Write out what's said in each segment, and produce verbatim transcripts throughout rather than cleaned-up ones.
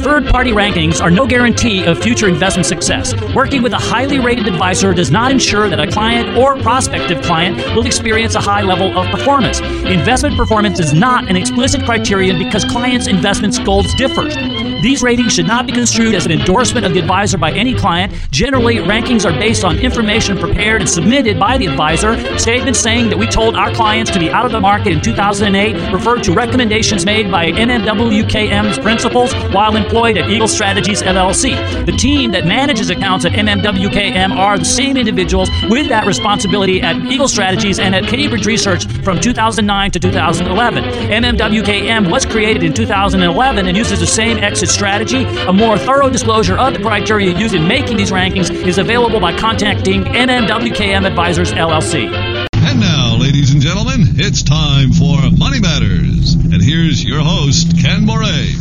Third-party rankings are no guarantee of future investment success. Working with a highly rated advisor does not ensure that a client or prospective client will experience a high level of performance. Investment performance is not an explicit criterion because clients' investment goals differ. These ratings should not be construed as an endorsement of the advisor by any client. Generally, rankings are based on information prepared and submitted by the advisor. Statements saying that we told our clients to be out of the market in two thousand eight refer to recommendations made by M M W K M's principals while employed at Eagle Strategies L L C. The team that manages accounts at M M W K M are the same individuals with that responsibility at Eagle Strategies and at Cambridge Research from two thousand nine to two thousand eleven. M M W K M was created in two thousand eleven and uses the same exit strategy. A more thorough disclosure of the criteria used in making these rankings is available by contacting M M W K M Advisors L L C. And now, ladies and gentlemen, it's time for Money Matters. And here's your host, Ken Moray.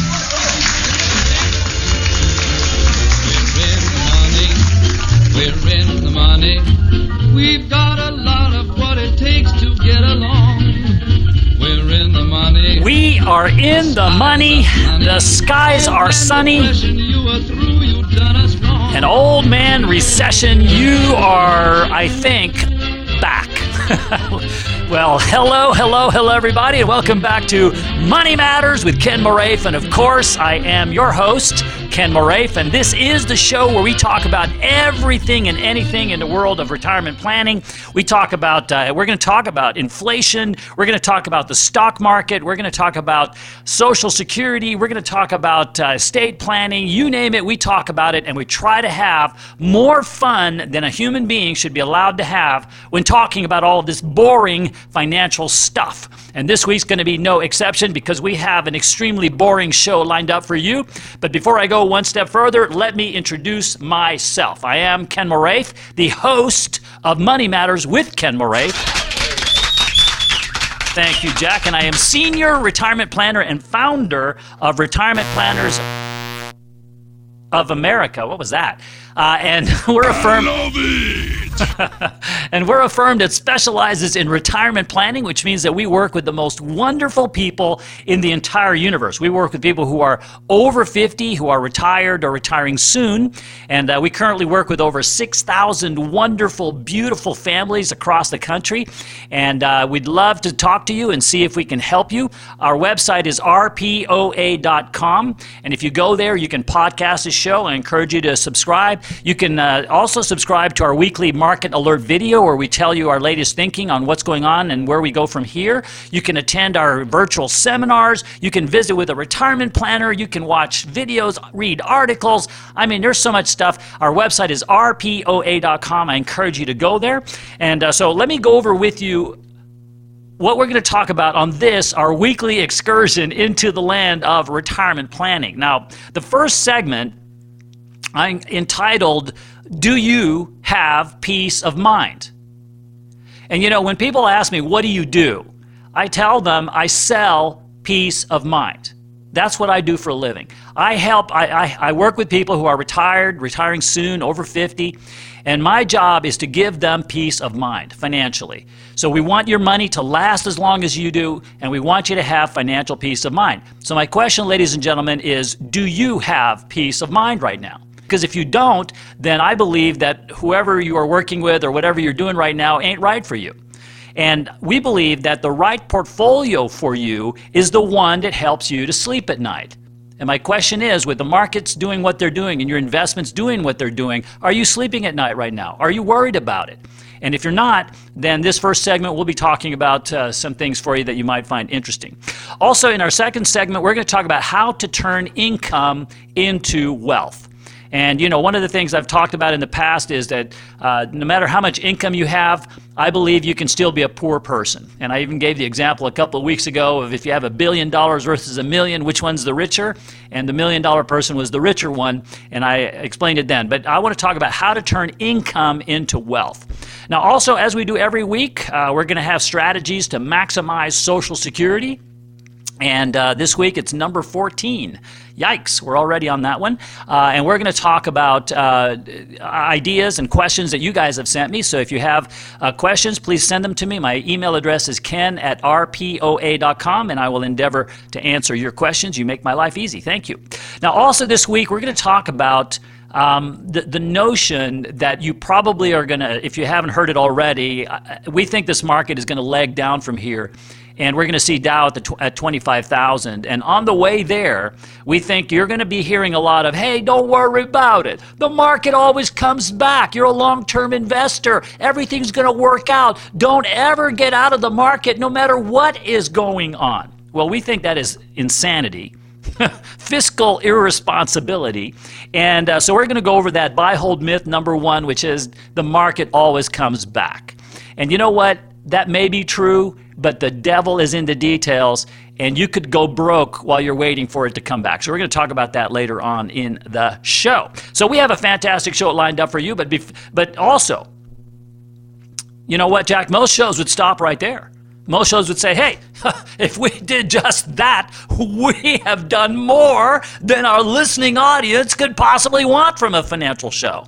We're in the money. We've got a lot of what it takes to get along. We're in the money. We are in the money. The skies are sunny. An old man recession. You are, I think, back. Well, hello, hello, hello, everybody, and welcome back to Money Matters with Ken Moraif. And of course, I am your host, Ken Moraif, and this is the show where we talk about everything and anything in the world of retirement planning. We talk about, uh, we're going to talk about inflation. We're going to talk about the stock market. We're going to talk about Social Security. We're going to talk about uh, estate planning. You name it, we talk about it, and we try to have more fun than a human being should be allowed to have when talking about all of this boring financial stuff. And this week's going to be no exception because we have an extremely boring show lined up for you. But before I go one step further, let me introduce myself. I am Ken Moraif, the host of Money Matters with Ken Moraif. Thank you, Jack. And I am senior retirement planner and founder of Retirement Planners of America. What was that? Uh, and we're a firm. I love it. And we're a firm that specializes in retirement planning, which means that we work with the most wonderful people in the entire universe. We work with people who are over fifty, who are retired or retiring soon, and uh, we currently work with over six thousand wonderful, beautiful families across the country, and uh, we'd love to talk to you and see if we can help you. Our website is R P O A dot com, and if you go there, you can podcast the show. I encourage you to subscribe. You can uh, also subscribe to our weekly Market Alert video where we tell you our latest thinking on what's going on and where we go from here. You can attend our virtual seminars. You can visit with a retirement planner. You can watch videos, read articles. I mean, there's so much stuff. Our website is R P O A dot com. I encourage you to go there. And uh, so let me go over with you what we're going to talk about on this, our weekly excursion into the land of retirement planning. Now, the first segment I entitled, Do You Have Peace of Mind? And you know, when people ask me, what do you do? I tell them I sell peace of mind. That's what I do for a living. I help, I, I, I work with people who are retired, retiring soon, over fifty, and my job is to give them peace of mind financially. So we want your money to last as long as you do, and we want you to have financial peace of mind. So my question, ladies and gentlemen, is do you have peace of mind right now? Because if you don't, then I believe that whoever you are working with or whatever you're doing right now ain't right for you. And we believe that the right portfolio for you is the one that helps you to sleep at night. And my question is, with the markets doing what they're doing and your investments doing what they're doing, are you sleeping at night right now? Are you worried about it? And if you're not, then this first segment we'll be talking about uh, some things for you that you might find interesting. Also, in our second segment, we're going to talk about how to turn income into wealth. And, you know, one of the things I've talked about in the past is that uh, no matter how much income you have, I believe you can still be a poor person. And I even gave the example a couple of weeks ago of if you have a billion dollars versus a million, which one's the richer? And the million dollar person was the richer one, and I explained it then. But I want to talk about how to turn income into wealth. Now, also, as we do every week, uh, we're going to have strategies to maximize Social Security. And uh, this week it's number fourteen. Yikes, we're already on that one. Uh, and we're going to talk about uh, ideas and questions that you guys have sent me. So if you have uh, questions, please send them to me. My email address is ken at R P O A dot com, and I will endeavor to answer your questions. You make my life easy. Thank you. Now, also this week, we're going to talk about um, the, the notion that you probably are going to, if you haven't heard it already, we think this market is going to leg down from here. And we're going to see Dow at, the tw- at twenty-five thousand. And on the way there, we think you're going to be hearing a lot of, hey, don't worry about it. The market always comes back. You're a long-term investor. Everything's going to work out. Don't ever get out of the market no matter what is going on. Well, we think that is insanity. Fiscal irresponsibility. And uh, so we're going to go over that buy hold myth number one, which is the market always comes back. And you know what? That may be true, but the devil is in the details, and you could go broke while you're waiting for it to come back. So we're going to talk about that later on in the show. So we have a fantastic show lined up for you, but bef- but also, you know what, Jack? Most shows would stop right there. Most shows would say, hey, if we did just that, we have done more than our listening audience could possibly want from a financial show.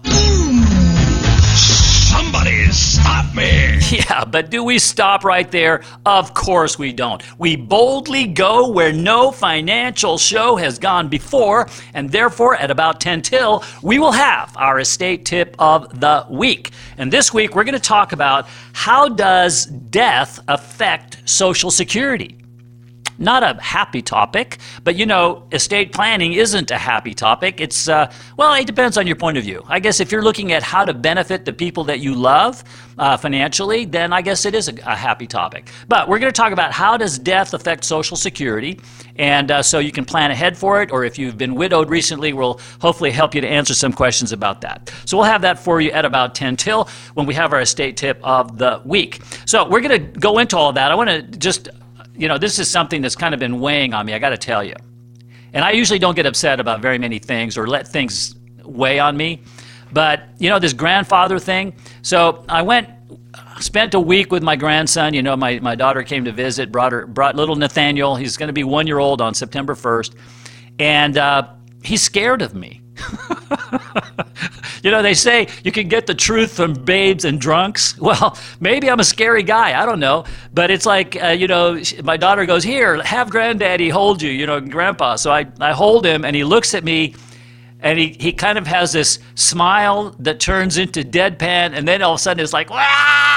Somebody stop me! Yeah, but do we stop right there? Of course we don't. We boldly go where no financial show has gone before, and therefore at about ten till, we will have our estate tip of the week. And this week we're going to talk about how does death affect Social Security? Not a happy topic, but you know, estate planning isn't a happy topic. It's, uh, well, it depends on your point of view. I guess if you're looking at how to benefit the people that you love uh, financially, then I guess it is a, a happy topic. But we're going to talk about how does death affect Social Security, and uh, so you can plan ahead for it, or if you've been widowed recently, we'll hopefully help you to answer some questions about that. So we'll have that for you at about ten till when we have our estate tip of the week. So we're going to go into all of that. I want to just... You know, this is something that's kind of been weighing on me, I got to tell you. And I usually don't get upset about very many things or let things weigh on me. But, you know, this grandfather thing. So I went, spent a week with my grandson. You know, my, my daughter came to visit, brought, her, brought little Nathaniel. He's going to be one year old on September first. And uh, he's scared of me. You know, they say you can get the truth from babes and drunks. Well, maybe I'm a scary guy. I don't know. But it's like, uh, you know, my daughter goes, here, have granddaddy hold you, you know, grandpa. So I, I hold him, and he looks at me, and he, he kind of has this smile that turns into deadpan, and then all of a sudden it's like, wah!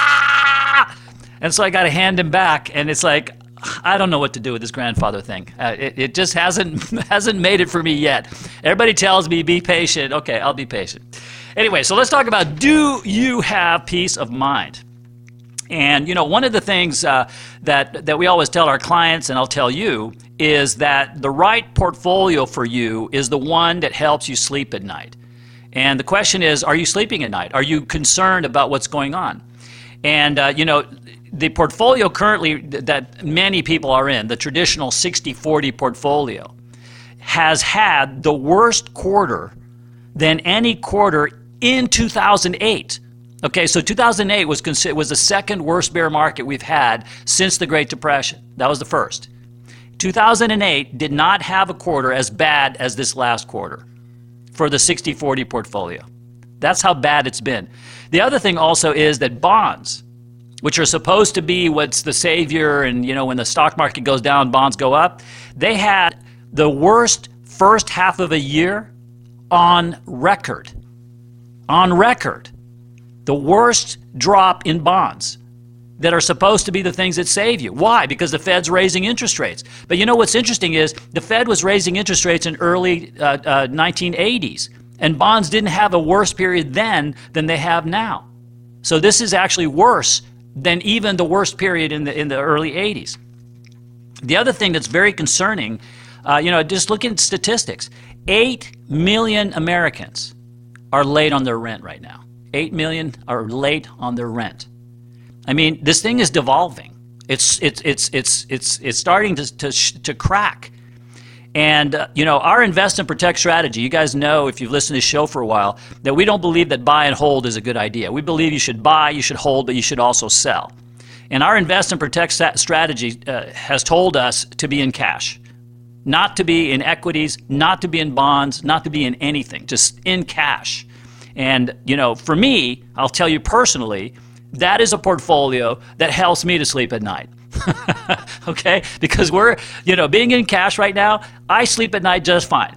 And so I got to hand him back, and it's like, I don't know what to do with this grandfather thing. Uh, it, it just hasn't hasn't made it for me yet. Everybody tells me, be patient. Okay, I'll be patient. Anyway, so let's talk about, do you have peace of mind? And, you know, one of the things uh, that, that we always tell our clients, and I'll tell you, is that the right portfolio for you is the one that helps you sleep at night. And the question is, are you sleeping at night? Are you concerned about what's going on? And, uh, you know, the portfolio currently that many people are in, the traditional sixty forty portfolio, has had the worst quarter than any quarter in two thousand eight. Okay, so two thousand eight was considered, was the second worst bear market we've had since the Great Depression. That was the first. two thousand eight did not have a quarter as bad as this last quarter for the sixty forty portfolio. That's how bad it's been. The other thing also is that bonds, which are supposed to be what's the savior, and you know, when the stock market goes down, bonds go up, they had the worst first half of a year on record. On record. The worst drop in bonds that are supposed to be the things that save you. Why? Because the Fed's raising interest rates. But you know what's interesting is the Fed was raising interest rates in early uh, uh, nineteen eighties, and bonds didn't have a worse period then than they have now. So this is actually worse than even the worst period in the in the early eighties. The other thing that's very concerning, uh, you know, just look at statistics. Eight million Americans are late on their rent right now. Eight million are late on their rent. I mean, this thing is devolving. It's it's it's it's it's it's starting to to to crack. And, uh, you know, our invest and protect strategy, you guys know if you've listened to this show for a while, that we don't believe that buy and hold is a good idea. We believe you should buy, you should hold, but you should also sell. And our invest and protect strategy uh, has told us to be in cash, not to be in equities, not to be in bonds, not to be in anything, just in cash. And, you know, for me, I'll tell you personally, that is a portfolio that helps me to sleep at night. Okay? Because we're, you know, being in cash right now, I sleep at night just fine.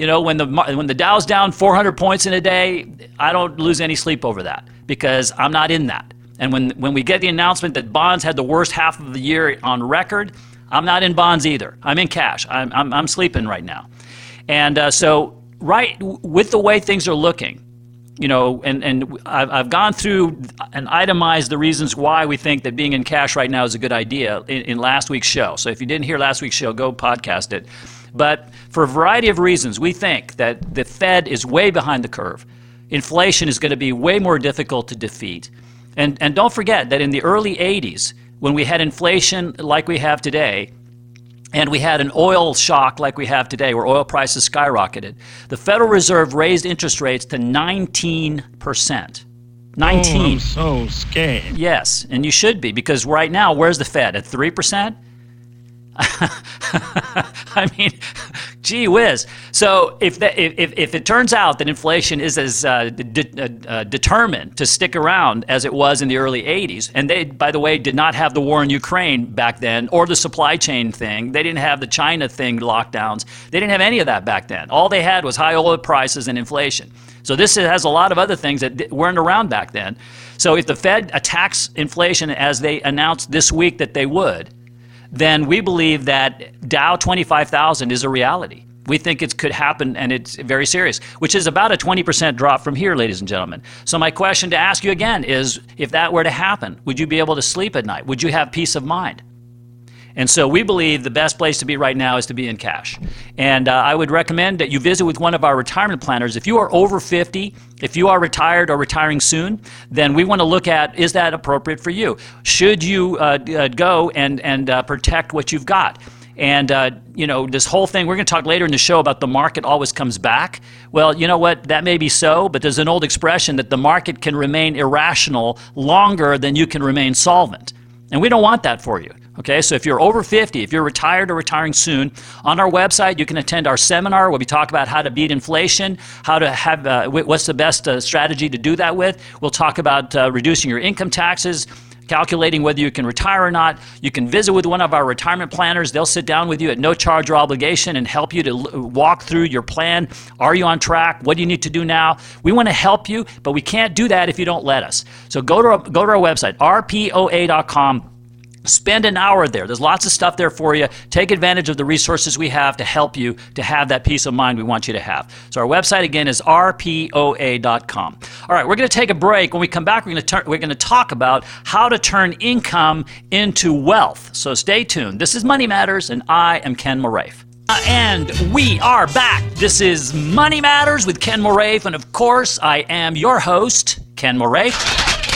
You know, when the when the Dow's down four hundred points in a day, I don't lose any sleep over that because I'm not in that. And when when we get the announcement that bonds had the worst half of the year on record, I'm not in bonds either. I'm in cash. I'm I'm, I'm sleeping right now. And uh, so, right with the way things are looking, you know, and and I've, I've gone through and itemized the reasons why we think that being in cash right now is a good idea in, in last week's show. So if you didn't hear last week's show, go podcast it. But for a variety of reasons, we think that the Fed is way behind the curve. Inflation is going to be way more difficult to defeat. And, and don't forget that in the early eighties, when we had inflation like we have today, and we had an oil shock like we have today, where oil prices skyrocketed, the Federal Reserve raised interest rates to nineteen percent. nineteen. Oh, I'm so scared. Yes, and you should be, because right now, where's the Fed? At three percent? I mean, gee whiz. So if, the, if if it turns out that inflation is as uh, de- uh, determined to stick around as it was in the early eighties, and they, by the way, did not have the war in Ukraine back then, or the supply chain thing. They didn't have the China thing, lockdowns. They didn't have any of that back then. All they had was high oil prices and inflation. So this has a lot of other things that weren't around back then. So if the Fed attacks inflation as they announced this week that they would, then we believe that Dow twenty-five thousand is a reality. We think it could happen, and it's very serious, which is about a twenty percent drop from here, ladies and gentlemen. So my question to ask you again is, if that were to happen, would you be able to sleep at night? Would you have peace of mind? And so we believe the best place to be right now is to be in cash. And uh, I would recommend that you visit with one of our retirement planners. If you are over fifty, if you are retired or retiring soon, then we want to look at, is that appropriate for you? Should you uh, uh, go and, and uh, protect what you've got? And, uh, you know, this whole thing, we're going to talk later in the show about the market always comes back. Well, you know what? That may be so, but there's an old expression that the market can remain irrational longer than you can remain solvent. And we don't want that for you. Okay, so if you're over fifty, if you're retired or retiring soon, on our website you can attend our seminar where we talk about how to beat inflation, how to have, uh, what's the best uh, strategy to do that with. We'll talk about uh, reducing your income taxes, calculating whether you can retire or not. You can visit with one of our retirement planners. They'll sit down with you at no charge or obligation and help you to l- walk through your plan. Are you on track? What do you need to do now? We want to help you, but we can't do that if you don't let us. So go to our, go to our website, R P O A dot com. Spend an hour there. There's lots of stuff there for you. Take advantage of the resources we have to help you to have that peace of mind we want you to have. So our website again is R P O A dot com. All right, we're going to take a break. When we come back, we're going to turn, we're going to talk about how to turn income into wealth. So stay tuned. This is Money Matters, and I am Ken Moraif. Uh, and we are back. This is Money Matters with Ken Moraif, and of course, I am your host, Ken Moraif.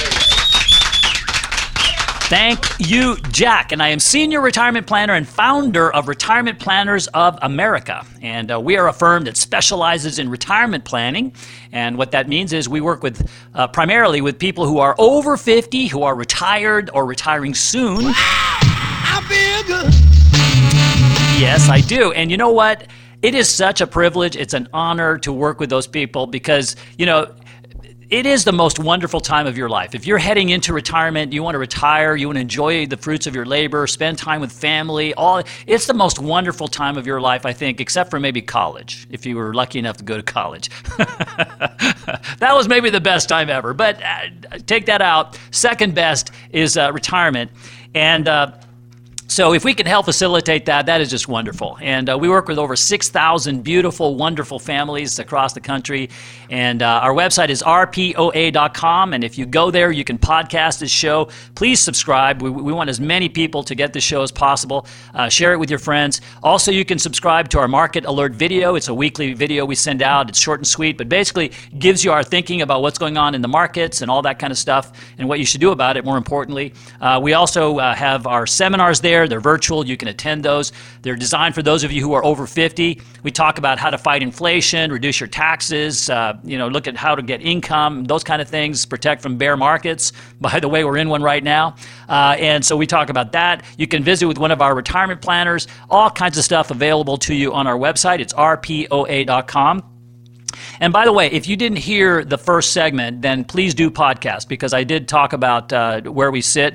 Thank you, Jack. And I am Senior Retirement Planner and founder of Retirement Planners of America. And uh, we are a firm that specializes in retirement planning. And what that means is we work with uh, primarily with people who are over fifty, who are retired or retiring soon. Wow, I feel good. Yes, I do. And you know what? It is such a privilege. It's an honor to work with those people because, you know, it is the most wonderful time of your life. If you're heading into retirement, you want to retire, you want to enjoy the fruits of your labor, spend time with family, all it's the most wonderful time of your life, I think, except for maybe college, if you were lucky enough to go to college. That was maybe the best time ever, but uh, take that out. Second best is uh, retirement. And uh, so if we can help facilitate that, that is just wonderful. And uh, we work with over six thousand beautiful, wonderful families across the country. And uh, our website is R P O A dot com. And if you go there, you can podcast this show. Please subscribe. We, we want as many people to get the show as possible. Uh, share it with your friends. Also, you can subscribe to our Market Alert video. It's a weekly video we send out. It's short and sweet, but basically gives you our thinking about what's going on in the markets and all that kind of stuff and what you should do about it, more importantly. Uh, we also uh, have our seminars there. They're virtual. You can attend those. They're designed for those of you who are over fifty. We talk about how to fight inflation, reduce your taxes, uh, you know, look at how to get income, those kind of things, protect from bear markets. By the way, we're in one right now. Uh, and so we talk about that. You can visit with one of our retirement planners. All kinds of stuff available to you on our website. It's R P O A dot com. And by the way, if you didn't hear the first segment, then please do podcast because I did talk about uh, where we sit.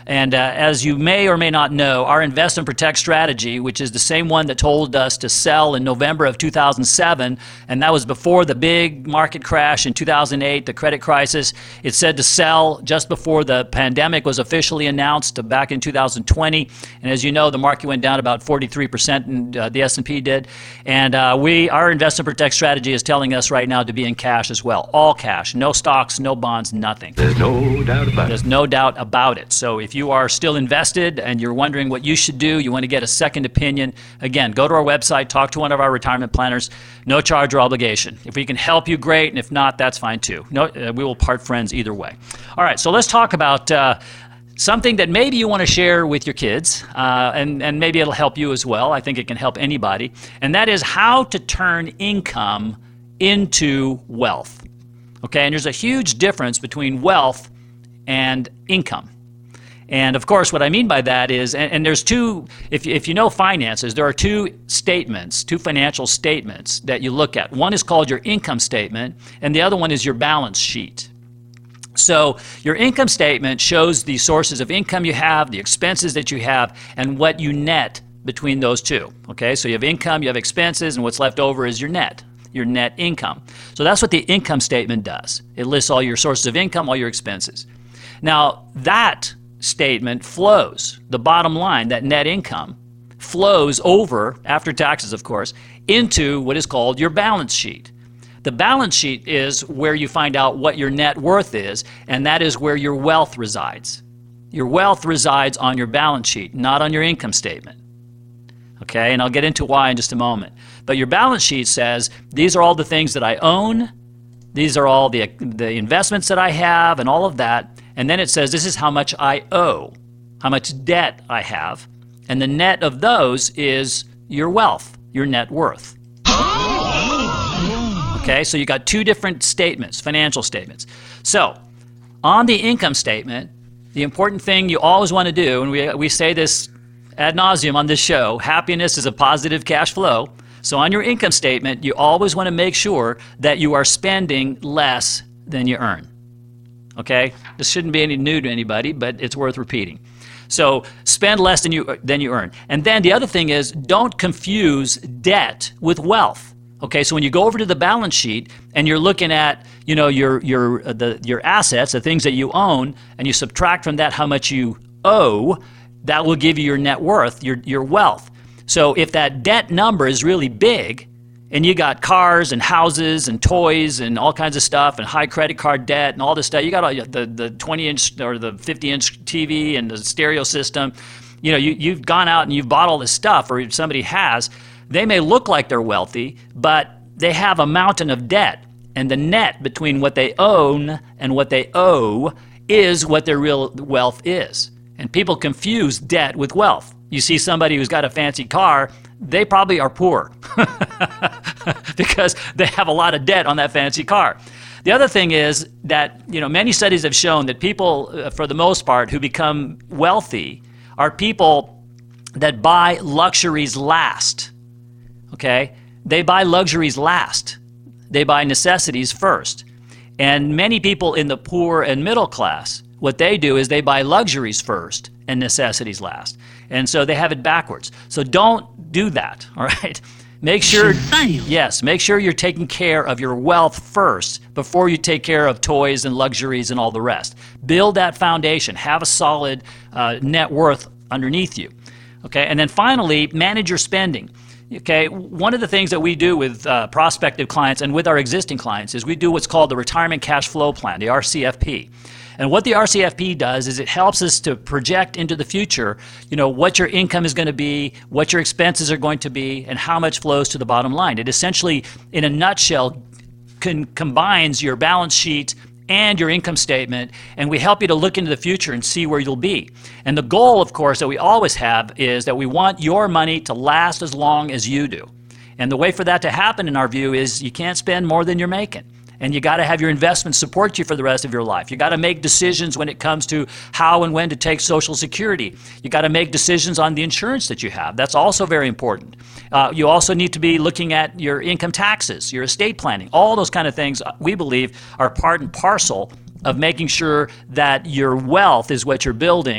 And uh, as you may or may not know, our Invest and Protect strategy, which is the same one that told us to sell in November of two thousand seven, and that was before the big market crash in two thousand eight, the credit crisis. It said to sell just before the pandemic was officially announced back in two thousand twenty. And as you know, the market went down about forty-three percent, and uh, the S and P did. And uh, we, our Invest and Protect strategy is telling us right now to be in cash as well. All cash, no stocks, no bonds, nothing. There's no doubt about it. There's no doubt about it. So if you are still invested and you're wondering what you should do, you want to get a second opinion, again, go to our website, talk to one of our retirement planners, no charge or obligation. If we can help you, great, and if not, that's fine too. No, uh, we will part friends either way. All right, so let's talk about uh, something that maybe you want to share with your kids, uh, and, and maybe it'll help you as well. I think it can help anybody, and that is how to turn income into wealth. Okay, and there's a huge difference between wealth and income. And of course, what I mean by that is, and, and there's two, if, if you know finances, there are two statements, two financial statements that you look at. One is called your income statement, and the other one is your balance sheet. So your income statement shows the sources of income you have, the expenses that you have, and what you net between those two. Okay, so you have income, you have expenses, and what's left over is your net, your net income. So that's what the income statement does. It lists all your sources of income, all your expenses. Now that statement flows, the bottom line, that net income, flows over, after taxes of course, into what is called your balance sheet. The balance sheet is where you find out what your net worth is, and that is where your wealth resides. Your wealth resides on your balance sheet, not on your income statement. Okay, and I'll get into why in just a moment. But your balance sheet says, these are all the things that I own, these are all the, the investments that I have, and all of that. And then it says, this is how much I owe, how much debt I have. And the net of those is your wealth, your net worth. Okay, so you got two different statements, financial statements. So on the income statement, the important thing you always want to do, and we, we say this ad nauseum on this show, happiness is a positive cash flow. So on your income statement, you always want to make sure that you are spending less than you earn. Okay, this shouldn't be any new to anybody, but it's worth repeating. So spend less than you than you earn. And then the other thing is, don't confuse debt with wealth. Okay, so when you go over to the balance sheet and you're looking at, you know, your your uh, the your assets, the things that you own, and you subtract from that how much you owe, that will give you your net worth, your your wealth. So if that debt number is really big, and you got cars and houses and toys and all kinds of stuff and high credit card debt and all this stuff. You got all the, the twenty inch or the fifty inch T V and the stereo system. You know, you, you've gone out and you've bought all this stuff, or somebody has. They may look like they're wealthy, but they have a mountain of debt. And the net between what they own and what they owe is what their real wealth is. And people confuse debt with wealth. You see somebody who's got a fancy car, they probably are poor because they have a lot of debt on that fancy car. The other thing is that, you know, many studies have shown that people, uh, for the most part, who become wealthy are people that buy luxuries last. Okay? They buy luxuries last. They buy necessities first. And many people in the poor and middle class, what they do is they buy luxuries first and necessities last. And so they have it backwards. So don't do that, all right? Make sure, yes, make sure you're taking care of your wealth first before you take care of toys and luxuries and all the rest. Build that foundation. Have a solid uh, net worth underneath you, okay? And then finally, manage your spending. Okay, one of the things that we do with uh, prospective clients and with our existing clients is we do what's called the Retirement Cash Flow Plan, the R C F P. And what the R C F P does is it helps us to project into the future, you know, what your income is going to be, what your expenses are going to be, and how much flows to the bottom line. It essentially, in a nutshell, con- combines your balance sheet and your income statement, and we help you to look into the future and see where you'll be. And the goal, of course, that we always have is that we want your money to last as long as you do. And the way for that to happen, in our view, is you can't spend more than you're making. And you got to have your investments support you for the rest of your life. You got to make decisions when it comes to how and when to take Social Security. You got to make decisions on the insurance that you have. That's also very important. Uh, you also need to be looking at your income taxes, your estate planning. All those kind of things, we believe, are part and parcel of making sure that your wealth is what you're building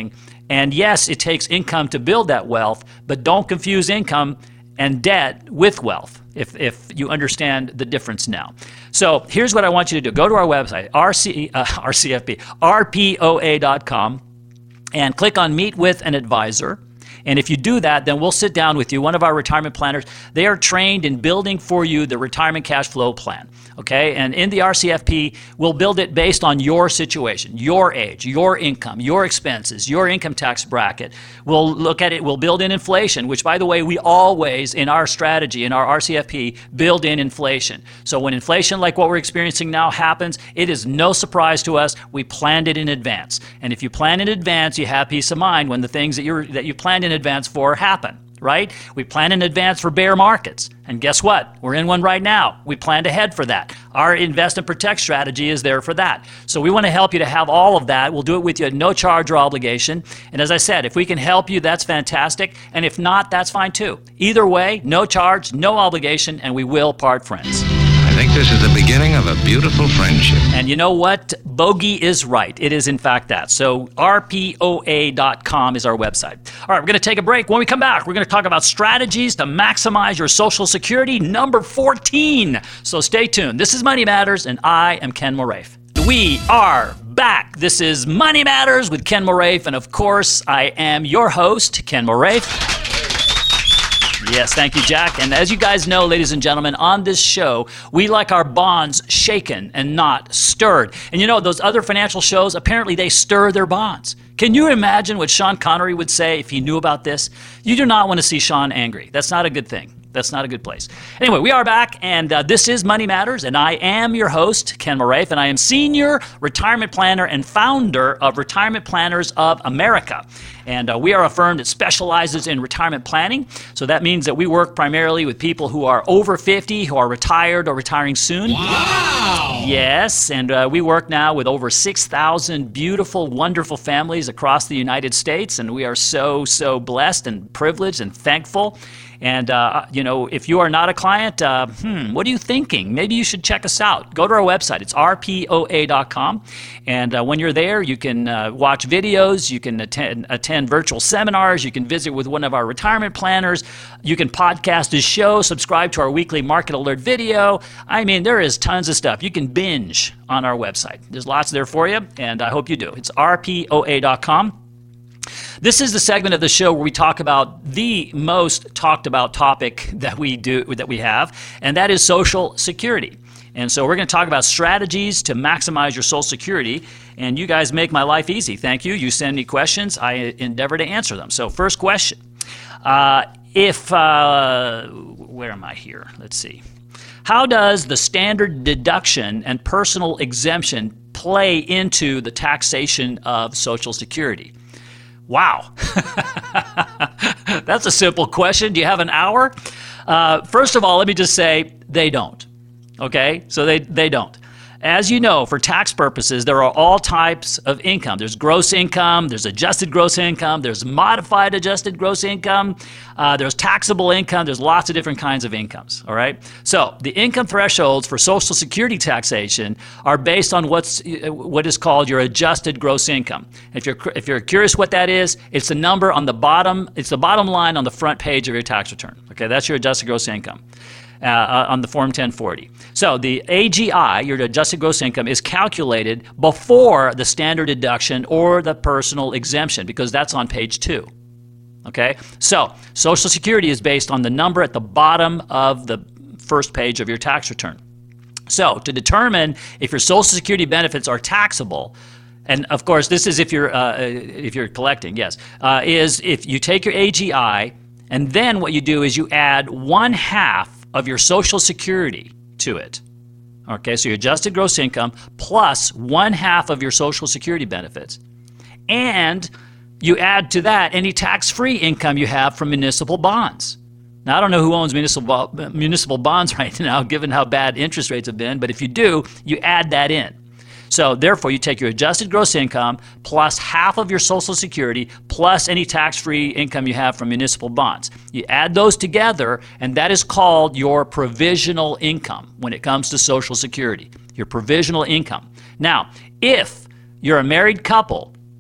And yes, it takes income to build that wealth, but don't confuse income and debt with wealth, if, if you understand the difference now. So here's what I want you to do. Go to our website, R C, uh, R C F P, R P O A dot com, and click on Meet with an Advisor. And if you do that, then we'll sit down with you, one of our retirement planners. They are trained in building for you the retirement cash flow plan, okay? And in the R C F P, we'll build it based on your situation, your age, your income, your expenses, your income tax bracket. We'll look at it, we'll build in inflation, which, by the way, we always, in our strategy, in our R C F P, build in inflation. So when inflation like what we're experiencing now happens, it is no surprise to us. We planned it in advance. And if you plan in advance, you have peace of mind when the things that, you're, that you planned in advance for happen, right? We plan in advance for bear markets. And guess what? We're in one right now. We planned ahead for that. Our invest and protect strategy is there for that. So we want to help you to have all of that. We'll do it with you at no charge or obligation. And as I said, if we can help you, that's fantastic. And if not, that's fine too. Either way, no charge, no obligation, and we will part friends. I think this is the beginning of a beautiful friendship. And you know what? Bogey is right. It is in fact that. So R P O A dot com is our website. All right, we're going to take a break. When we come back, we're going to talk about strategies to maximize your Social Security, number fourteen. So stay tuned. This is Money Matters, and I am Ken Moraif. We are back. This is Money Matters with Ken Moraif, and of course, I am your host, Ken Moraif. Yes, thank you, Jack. And as you guys know, ladies and gentlemen, on this show, we like our bonds shaken and not stirred. And you know, those other financial shows, apparently they stir their bonds. Can you imagine what Sean Connery would say if he knew about this? You do not want to see Sean angry. That's not a good thing. That's not a good place. Anyway, we are back, and uh, this is Money Matters, and I am your host, Ken Moraif, and I am Senior Retirement Planner and founder of Retirement Planners of America. And uh, we are a firm that specializes in retirement planning, so that means that we work primarily with people who are over fifty, who are retired or retiring soon. Wow! Yes, and uh, we work now with over six thousand beautiful, wonderful families across the United States, and we are so, so blessed and privileged and thankful. And, uh, you know, if you are not a client, uh, hmm, what are you thinking? Maybe you should check us out. Go to our website. It's R P O A dot com. And uh, when you're there, you can uh, watch videos. You can attend, attend virtual seminars. You can visit with one of our retirement planners. You can podcast his show, subscribe to our weekly market alert video. I mean, there is tons of stuff. You can binge on our website. There's lots there for you, and I hope you do. It's R P O A dot com. This is the segment of the show where we talk about the most talked about topic that we do, that we have, and that is Social Security. And so we're going to talk about strategies to maximize your Social Security, and you guys make my life easy. Thank you. You send me questions. I endeavor to answer them. So first question. Uh, if, uh, where am I here? Let's see. How does the standard deduction and personal exemption play into the taxation of Social Security? Wow. That's a simple question. Do you have an hour? Uh, first of all, let me just say they don't. Okay? So they, they don't. As you know, for tax purposes, there are all types of income. There's gross income, there's adjusted gross income, there's modified adjusted gross income, uh, there's taxable income, there's lots of different kinds of incomes, all right? So the income thresholds for Social Security taxation are based on what's what is called your adjusted gross income. If you're, if you're curious what that is, it's the number on the bottom, it's the bottom line on the front page of your tax return, okay? That's your adjusted gross income. Uh, on the Form ten forty. So the A G I, your adjusted gross income, is calculated before the standard deduction or the personal exemption, because that's on page two. Okay? So Social Security is based on the number at the bottom of the first page of your tax return. So to determine if your Social Security benefits are taxable, and of course this is if you're uh, if you're collecting, yes, uh, is if you take your A G I, and then what you do is you add one half of your Social Security to it. Okay, so your adjusted gross income plus one half of your Social Security benefits. And you add to that any tax-free income you have from municipal bonds. Now, I don't know who owns municipal, municipal bonds right now, given how bad interest rates have been, but if you do, you add that in. So therefore, you take your adjusted gross income plus half of your Social Security plus any tax-free income you have from municipal bonds. You add those together, and that is called your provisional income when it comes to Social Security, your provisional income. Now, if you're a married couple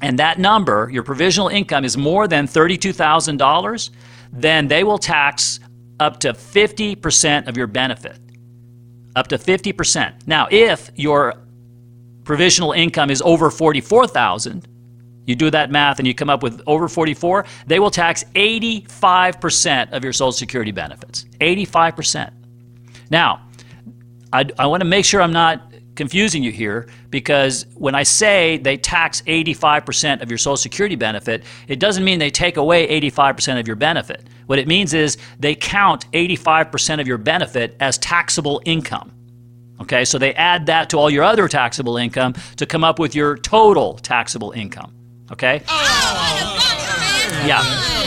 and that number, your provisional income, is more than thirty-two thousand dollars, then they will tax up to fifty percent of your benefit. Up to fifty percent. Now, if your provisional income is over forty-four thousand dollars, you do that math and you come up with over forty-four, they will tax eighty-five percent of your Social Security benefits. eighty-five percent. Now, I, I want to make sure I'm not confusing you here, because when I say they tax eighty-five percent of your Social Security benefit, it doesn't mean they take away eighty-five percent of your benefit. What it means is they count eighty-five percent of your benefit as taxable income. Okay, so they add that to all your other taxable income to come up with your total taxable income. Okay? Yeah.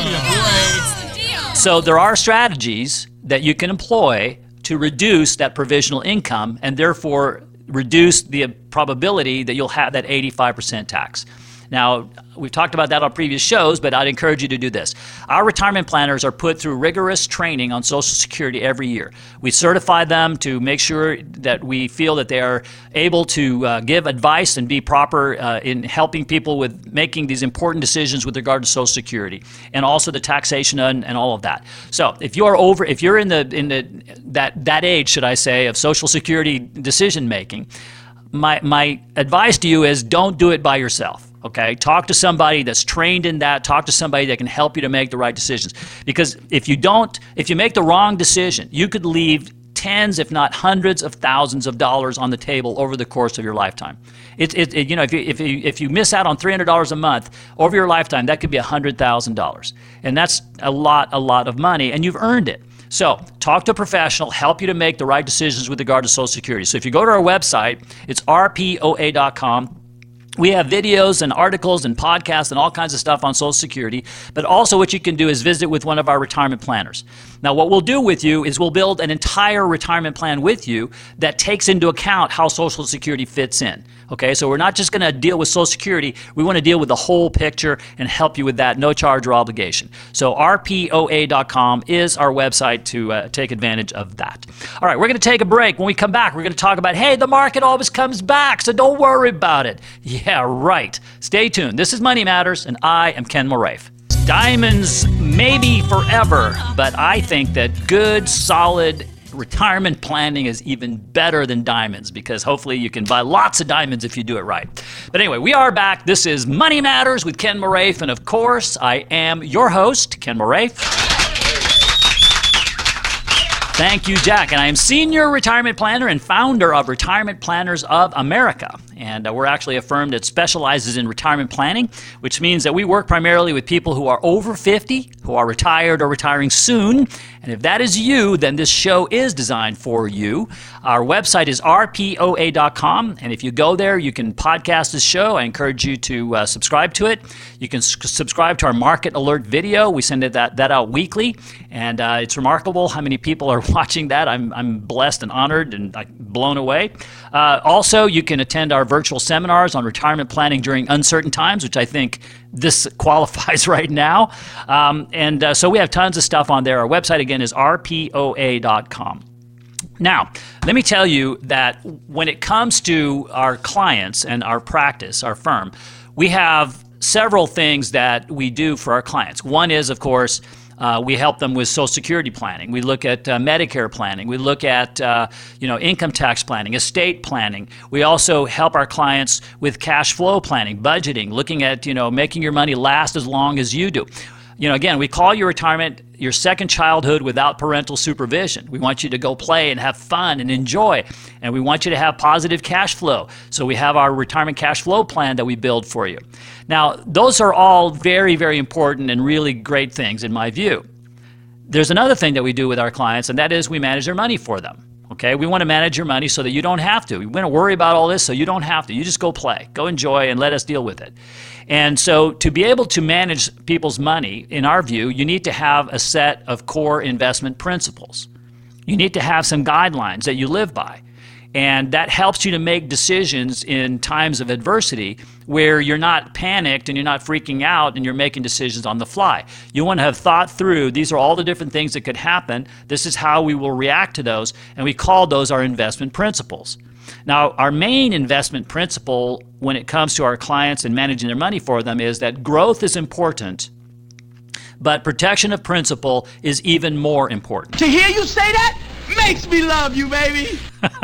So there are strategies that you can employ to reduce that provisional income and therefore reduce the probability that you'll have that eighty-five percent tax. Now, we've talked about that on previous shows, but I'd encourage you to do this. Our retirement planners are put through rigorous training on Social Security every year. We certify them to make sure that we feel that they are able to uh, give advice and be proper uh, in helping people with making these important decisions with regard to Social Security, and also the taxation and, and all of that. So, if you are over, if you're in the in the that that age, should I say, of Social Security decision making, my my advice to you is don't do it by yourself. Okay, talk to somebody that's trained in that. Talk to somebody that can help you to make the right decisions. Because if you don't, if you make the wrong decision, you could leave tens, if not hundreds of thousands of dollars on the table over the course of your lifetime. It, it, it you know, if you if you if you miss out on three hundred dollars a month over your lifetime, that could be a hundred thousand dollars, and that's a lot, a lot of money, and you've earned it. So talk to a professional, help you to make the right decisions with regard to Social Security. So if you go to our website, it's R P O A dot com. We have videos and articles and podcasts and all kinds of stuff on Social Security, but also what you can do is visit with one of our retirement planners. Now, what we'll do with you is we'll build an entire retirement plan with you that takes into account how Social Security fits in. Okay, so we're not just going to deal with Social Security. We want to deal with the whole picture and help you with that, no charge or obligation. So R P O A dot com is our website to uh, take advantage of that. All right, we're going to take a break. When we come back, we're going to talk about, hey, the market always comes back, so don't worry about it. Yeah, right. Stay tuned. This is Money Matters, and I am Ken Moraif. Diamonds maybe forever, but I think that good, solid retirement planning is even better than diamonds, because hopefully you can buy lots of diamonds if you do it right. But anyway, we are back. This is Money Matters with Ken Moraif, and of course, I am your host, Ken Moraif. Thank you, Jack. And I am Senior Retirement Planner and founder of Retirement Planners of America. And uh, we're actually a firm that specializes in retirement planning, which means that we work primarily with people who are over fifty, who are retired or retiring soon. And if that is you, then this show is designed for you. Our website is R P O A dot com. And if you go there, you can podcast this show. I encourage you to uh, subscribe to it. You can s- subscribe to our Market Alert video. We send it that, that out weekly. And uh, it's remarkable how many people are watching that. I'm, I'm blessed and honored and uh, blown away. Uh, also, you can attend our virtual seminars on retirement planning during uncertain times, which I think this qualifies right now. Um, and uh, so we have tons of stuff on there. Our website, again, is R P O A dot com. Now, let me tell you that when it comes to our clients and our practice, our firm, we have several things that we do for our clients. One is, of course, Uh, we help them with Social Security planning. We look at uh, Medicare planning. We look at uh, you know, income tax planning, estate planning. We also help our clients with cash flow planning, budgeting, looking at you know making your money last as long as you do. You know, again, we call your retirement your second childhood without parental supervision. We want you to go play and have fun and enjoy, and we want you to have positive cash flow. So we have our retirement cash flow plan that we build for you. Now, those are all very, very important and really great things in my view. There's another thing that we do with our clients, and that is we manage their money for them. Okay, we want to manage your money so that you don't have to. We want to worry about all this so you don't have to. You just go play, go enjoy, and let us deal with it. And so to be able to manage people's money, in our view, you need to have a set of core investment principles. You need to have some guidelines that you live by. And that helps you to make decisions in times of adversity where you're not panicked and you're not freaking out and you're making decisions on the fly. You want to have thought through, these are all the different things that could happen. This is how we will react to those. And we call those our investment principles. Now, our main investment principle when it comes to our clients and managing their money for them is that growth is important, but protection of principal is even more important. To hear you say that makes me love you, baby.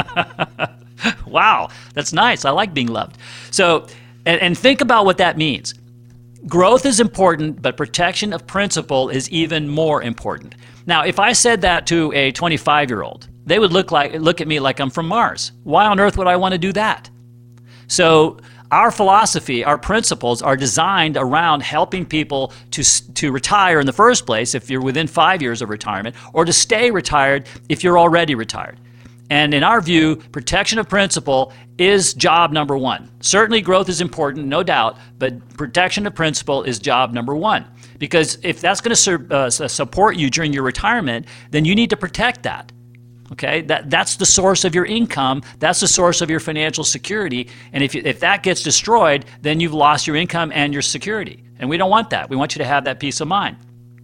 Wow, that's nice. I like being loved. So, and, and think about what that means. Growth is important, but protection of principal is even more important. Now, if I said that to a twenty-five-year-old, they would look like look at me like I'm from Mars. Why on earth would I want to do that? So our philosophy, our principles are designed around helping people to, to retire in the first place if you're within five years of retirement, or to stay retired if you're already retired. And in our view, protection of principal is job number one. Certainly growth is important, no doubt, but protection of principal is job number one. Because if that's going to su- uh, support you during your retirement, then you need to protect that. Okay, that, that's the source of your income. That's the source of your financial security. And if, you, if that gets destroyed, then you've lost your income and your security. And we don't want that. We want you to have that peace of mind.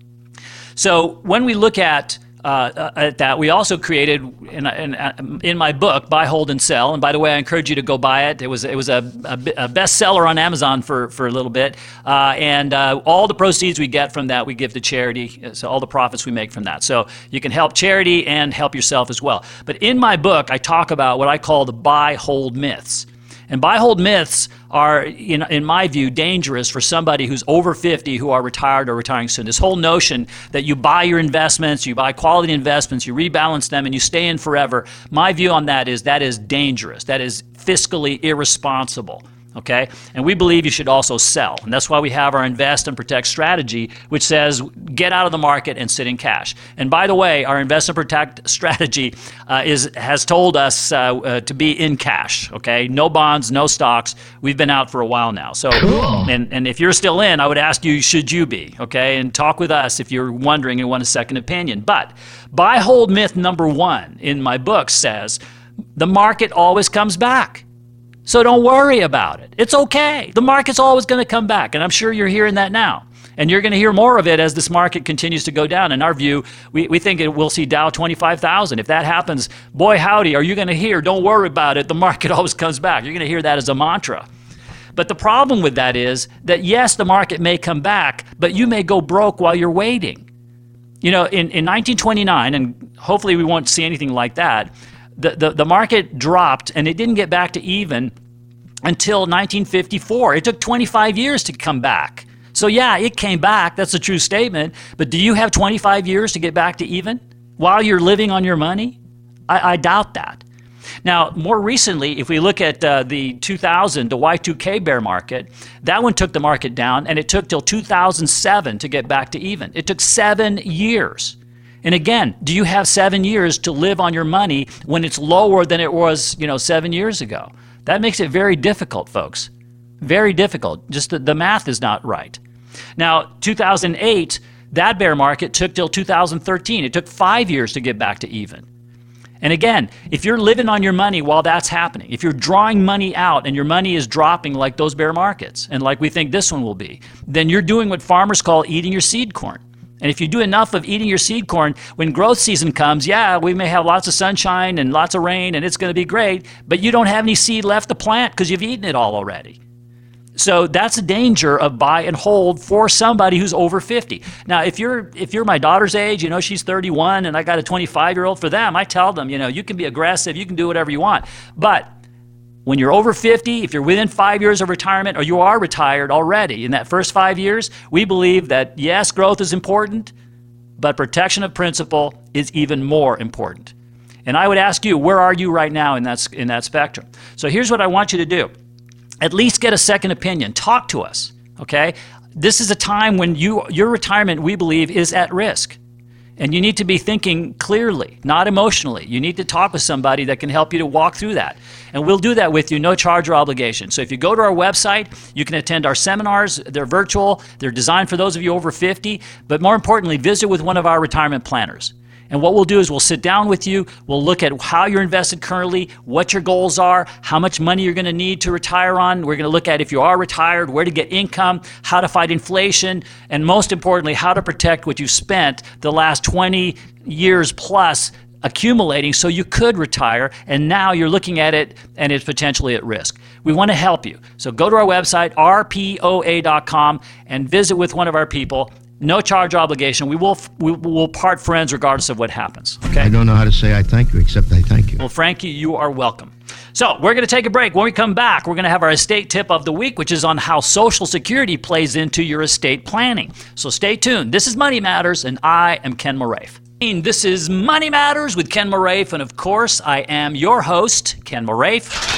So when we look at Uh, at that, we also created in, in, in my book, Buy, Hold, and Sell. And by the way, I encourage you to go buy it. It was it was a, a, a bestseller on Amazon for, for a little bit. Uh, and uh, all the proceeds we get from that, we give to charity. So all the profits we make from that. So you can help charity and help yourself as well. But in my book, I talk about what I call the buy, hold myths. And buy, hold myths are, in, in my view, dangerous for somebody who's over fifty who are retired or retiring soon. This whole notion that you buy your investments, you buy quality investments, you rebalance them, and you stay in forever, my view on that is that is dangerous. That is fiscally irresponsible. Okay? And we believe you should also sell. And that's why we have our invest and protect strategy, which says get out of the market and sit in cash. And by the way, our invest and protect strategy uh, is has told us uh, uh, to be in cash. Okay? No bonds, no stocks. We've been out for a while now. So, cool. and, and if you're still in, I would ask you, should you be? Okay? And talk with us if you're wondering and want a second opinion. But buy, hold myth number one in my book says the market always comes back. So don't worry about it. It's okay. The market's always going to come back, and I'm sure you're hearing that now. And you're going to hear more of it as this market continues to go down. In our view, we, we think it will see Dow twenty-five thousand. If that happens, boy howdy, are you going to hear, don't worry about it, the market always comes back. You're going to hear that as a mantra. But the problem with that is that, yes, the market may come back, but you may go broke while you're waiting. You know, in, in nineteen twenty-nine, and hopefully we won't see anything like that, The, the, the market dropped and it didn't get back to even until nineteen fifty-four. It took twenty-five years to come back. So yeah, it came back. That's a true statement. But do you have twenty-five years to get back to even while you're living on your money? I, I doubt that. Now, more recently, if we look at uh, the two thousand, the Y two K bear market, that one took the market down, and it took till two thousand seven to get back to even. It took seven years. And again, do you have seven years to live on your money when it's lower than it was, you know, seven years ago? That makes it very difficult, folks. Very difficult. Just the, the math is not right. Now, two thousand eight, that bear market took till two thousand thirteen. It took five years to get back to even. And again, if you're living on your money while that's happening, if you're drawing money out and your money is dropping like those bear markets, and like we think this one will be, then you're doing what farmers call eating your seed corn. And if you do enough of eating your seed corn, when growth season comes, yeah, we may have lots of sunshine and lots of rain and it's going to be great, but you don't have any seed left to plant because you've eaten it all already. So that's a danger of buy and hold for somebody who's over fifty. Now, if you're if you're my daughter's age, you know, she's thirty-one and I got a twenty-five-year-old, for them, I tell them, you know, you can be aggressive, you can do whatever you want. But when you're over fifty, if you're within five years of retirement, or you are retired already in that first five years, we believe that, yes, growth is important, but protection of principal is even more important. And I would ask you, where are you right now in that, in that spectrum? So here's what I want you to do. At least get a second opinion. Talk to us, okay? This is a time when you, your retirement, we believe, is at risk. And you need to be thinking clearly, not emotionally. You need to talk with somebody that can help you to walk through that. And we'll do that with you, no charge or obligation. So if you go to our website, you can attend our seminars. They're virtual. They're designed for those of you over fifty. But more importantly, visit with one of our retirement planners. And what we'll do is we'll sit down with you. We'll look at how you're invested currently, what your goals are, how much money you're going to need to retire on. We're going to look at if you are retired, where to get income, how to fight inflation, and most importantly, how to protect what you've spent the last twenty years plus accumulating so you could retire, and now you're looking at it and it's potentially at risk. We want to help you. So go to our website, R P O A dot com, and visit with one of our people. No charge obligation. We will we will part friends regardless of what happens. Okay? I don't know how to say I thank you except I thank you. Well, Frankie, you are welcome. So we're going to take a break. When we come back, we're going to have our estate tip of the week, which is on how Social Security plays into your estate planning. So stay tuned. This is Money Matters, and I am Ken Moraif. This is Money Matters with Ken Moraif, and of course, I am your host, Ken Moraif.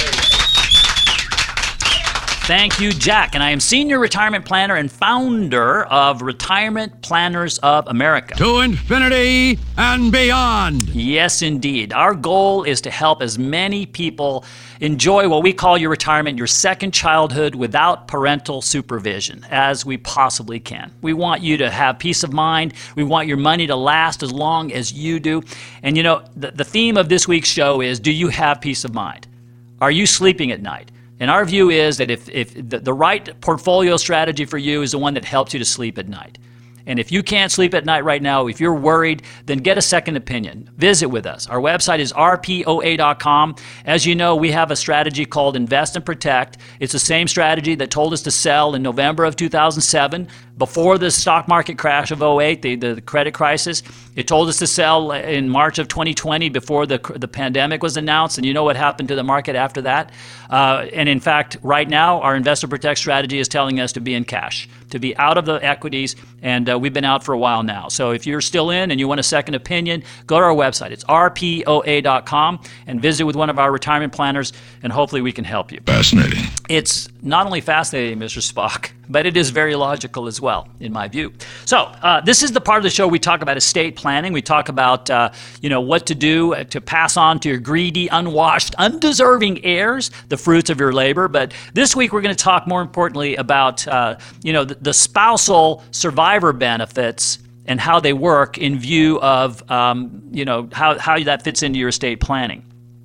Thank you, Jack. And I am Senior Retirement Planner and founder of Retirement Planners of America. To infinity and beyond. Yes, indeed. Our goal is to help as many people enjoy what we call your retirement, your second childhood without parental supervision, as we possibly can. We want you to have peace of mind. We want your money to last as long as you do. And you know, the, the theme of this week's show is, do you have peace of mind? Are you sleeping at night? And our view is that if, if the, the right portfolio strategy for you is the one that helps you to sleep at night. And if you can't sleep at night right now, if you're worried, then get a second opinion. Visit with us. Our website is R P O A dot com. As you know, we have a strategy called Invest and Protect. It's the same strategy that told us to sell in November of two thousand seven, before the stock market crash of oh eight, the, the credit crisis. It told us to sell in March of twenty twenty, before the, the pandemic was announced. And you know what happened to the market after that? Uh, and in fact, right now, our Invest and Protect strategy is telling us to be in cash, to be out of the equities, and uh, we've been out for a while now. So if you're still in and you want a second opinion, go to our website. It's R P O A dot com and visit with one of our retirement planners, and hopefully we can help you. Fascinating. It's not only fascinating, Mister Spock, but it is very logical as well, in my view. So uh, this is the part of the show we talk about estate planning. We talk about uh, you know, what to do to pass on to your greedy, unwashed, undeserving heirs the fruits of your labor. But this week we're going to talk more importantly about uh, you know, the, the spousal survivor benefits and how they work in view of um, you know, how, how that fits into your estate planning.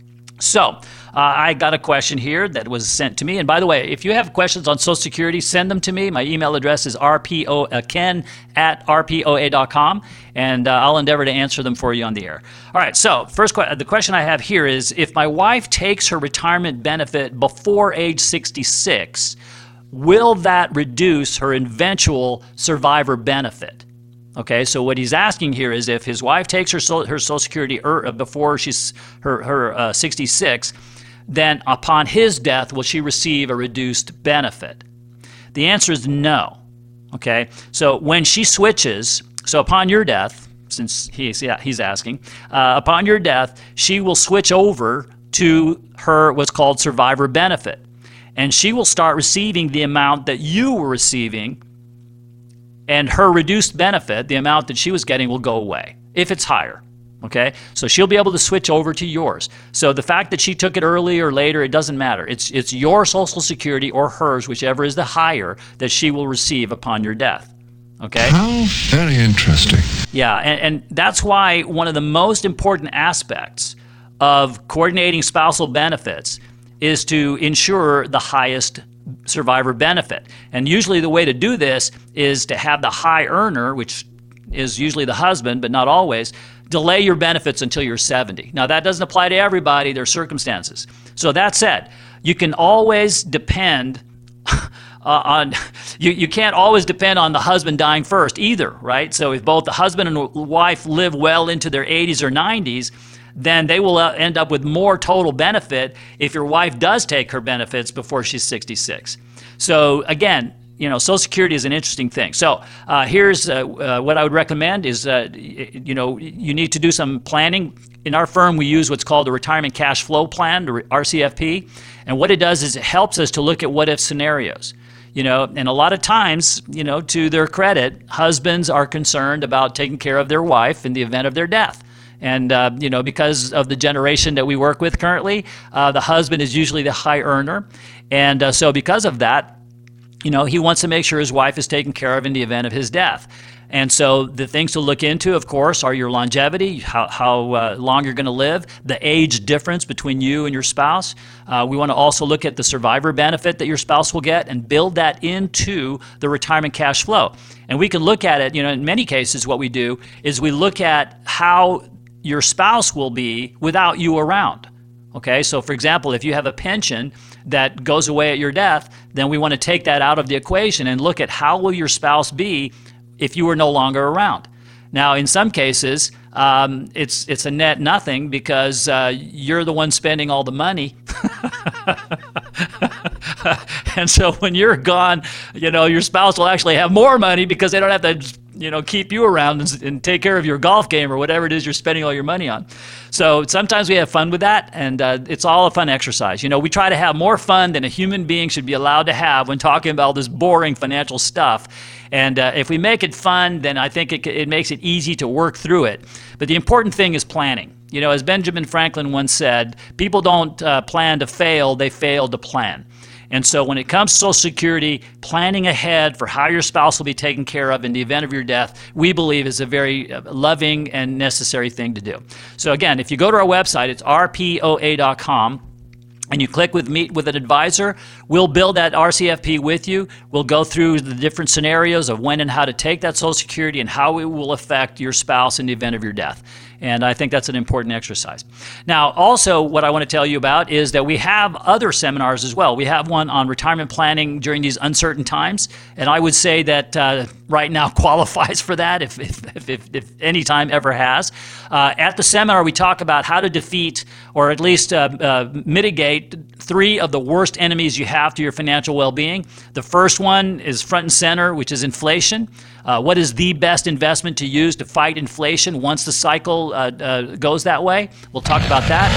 So uh, I got a question here that was sent to me. And by the way, if you have questions on Social Security, send them to me. My email address is R P O, uh, ken at R P O A dot com, and uh, I'll endeavor to answer them for you on the air. All right, so first que- the question I have here is, if my wife takes her retirement benefit before age sixty-six, will that reduce her eventual survivor benefit? Okay, so what he's asking here is, if his wife takes her so, her Social Security er, before she's her her uh, sixty-six, then upon his death will she receive a reduced benefit? The answer is no. Okay, so when she switches, so upon your death, since he's yeah, he's asking, uh, upon your death, she will switch over to her what's called survivor benefit, and she will start receiving the amount that you were receiving. And her reduced benefit, the amount that she was getting, will go away if it's higher, okay? So she'll be able to switch over to yours. So the fact that she took it early or later, it doesn't matter. It's it's your Social Security or hers, whichever is the higher, that she will receive upon your death, okay? How very interesting. Yeah, and, and that's why one of the most important aspects of coordinating spousal benefits is to ensure the highest survivor benefit. And usually the way to do this is to have the high earner, which is usually the husband, but not always, delay your benefits until you're seventy. Now that doesn't apply to everybody, there are circumstances. So that said, you can always depend uh, on, you, you can't always depend on the husband dying first either, right? So if both the husband and wife live well into their eighties or nineties, then they will end up with more total benefit if your wife does take her benefits before she's sixty-six. So again, you know, Social Security is an interesting thing. So uh, here's uh, uh, what I would recommend is, uh, you know, you need to do some planning. In our firm, we use what's called the Retirement Cash Flow Plan, the R C F P. And what it does is it helps us to look at what-if scenarios. You know, and a lot of times, you know, to their credit, husbands are concerned about taking care of their wife in the event of their death. And, uh, you know, because of the generation that we work with currently, uh, the husband is usually the high earner. And uh, so because of that, you know, he wants to make sure his wife is taken care of in the event of his death. And so the things to look into, of course, are your longevity, how, how uh, long you're going to live, the age difference between you and your spouse. Uh, we want to also look at the survivor benefit that your spouse will get and build that into the retirement cash flow. And we can look at it, you know, in many cases what we do is we look at how your spouse will be without you around. Okay, so for example, if you have a pension that goes away at your death, then we want to take that out of the equation and look at how will your spouse be if you were no longer around. Now, in some cases, um, it's it's a net nothing because uh, you're the one spending all the money. And so when you're gone, you know, your spouse will actually have more money because they don't have to, you know, keep you around and, and take care of your golf game or whatever it is you're spending all your money on. So sometimes we have fun with that, and uh, it's all a fun exercise. You know, we try to have more fun than a human being should be allowed to have when talking about this boring financial stuff. And uh, if we make it fun, then I think it, it makes it easy to work through it. But the important thing is planning. You know, as Benjamin Franklin once said, people don't uh, plan to fail, they fail to plan. And so when it comes to Social Security, planning ahead for how your spouse will be taken care of in the event of your death, we believe is a very loving and necessary thing to do. So again, if you go to our website, it's R P O A dot com. And you click with Meet with an Advisor, we'll build that R C F P with you. We'll go through the different scenarios of when and how to take that Social Security and how it will affect your spouse in the event of your death. And I think that's an important exercise. Now, also what I want to tell you about is that we have other seminars as well. We have one on retirement planning during these uncertain times, and I would say that uh, right now qualifies for that if, if, if, if any time ever has. Uh, at the seminar, we talk about how to defeat or at least uh, uh, mitigate three of the worst enemies you have to your financial well-being. The first one is front and center, which is inflation. Uh, what is the best investment to use to fight inflation once the cycle uh, uh, goes that way? We'll talk about that.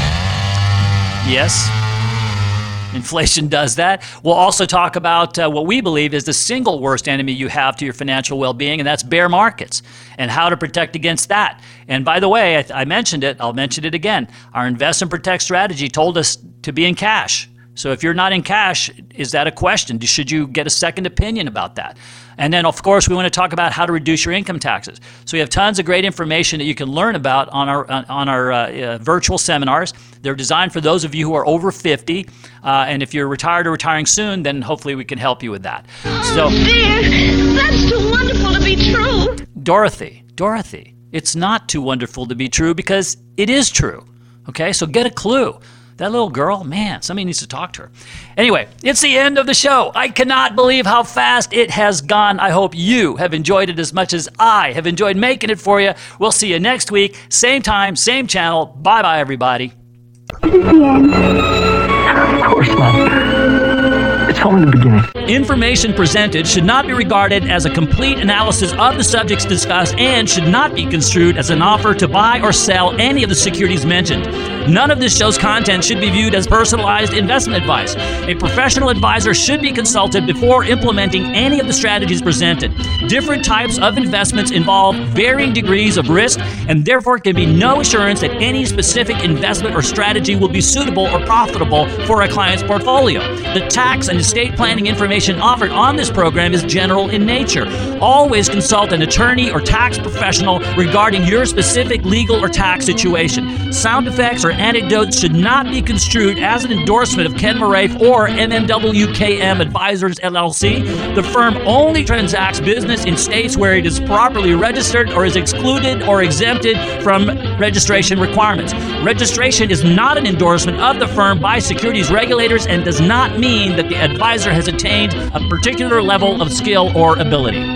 Yes, inflation does that. We'll also talk about uh, what we believe is the single worst enemy you have to your financial well-being, and that's bear markets and how to protect against that. And by the way, I, I mentioned it, I'll mention it again. Our Invest and Protect strategy told us to be in cash. So if you're not in cash, is that a question? Should you get a second opinion about that? And then, of course, we want to talk about how to reduce your income taxes. So we have tons of great information that you can learn about on our on our uh, uh, virtual seminars. They're designed for those of you who are over fifty. Uh, and if you're retired or retiring soon, then hopefully we can help you with that. So, oh, dear, that's too wonderful to be true. Dorothy, Dorothy, it's not too wonderful to be true because it is true. Okay, so get a clue. That little girl, man, somebody needs to talk to her. Anyway, it's the end of the show. I cannot believe how fast it has gone. I hope you have enjoyed it as much as I have enjoyed making it for you. We'll see you next week, same time, same channel. Bye-bye, everybody. Is this the end? Of course not. It's only the beginning. Information presented should not be regarded as a complete analysis of the subjects discussed and should not be construed as an offer to buy or sell any of the securities mentioned. None of this show's content should be viewed as personalized investment advice. A professional advisor should be consulted before implementing any of the strategies presented. Different types of investments involve varying degrees of risk, and therefore can be no assurance that any specific investment or strategy will be suitable or profitable for a client's portfolio. The tax and estate planning information offered on this program is general in nature. Always consult an attorney or tax professional regarding your specific legal or tax situation. Sound effects or anecdotes should not be construed as an endorsement of Ken Moraif or M M W K M Advisors, L L C. The firm only transacts business in states where it is properly registered or is excluded or exempted from registration requirements. Registration is not an endorsement of the firm by securities regulators and does not mean that the advisor has attained a particular level of skill or ability.